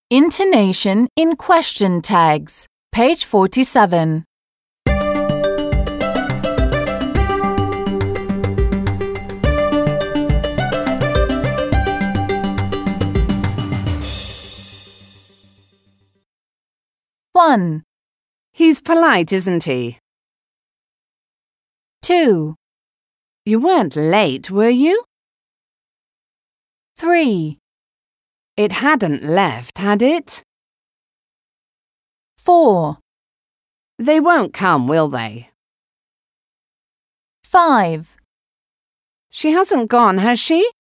Intonation in question tags. Page 47. One, He's polite, isn't he? 2, You weren't late, were you? 3, It hadn't left, had it? 4, They won't come, will they? 5. She hasn't gone, has she?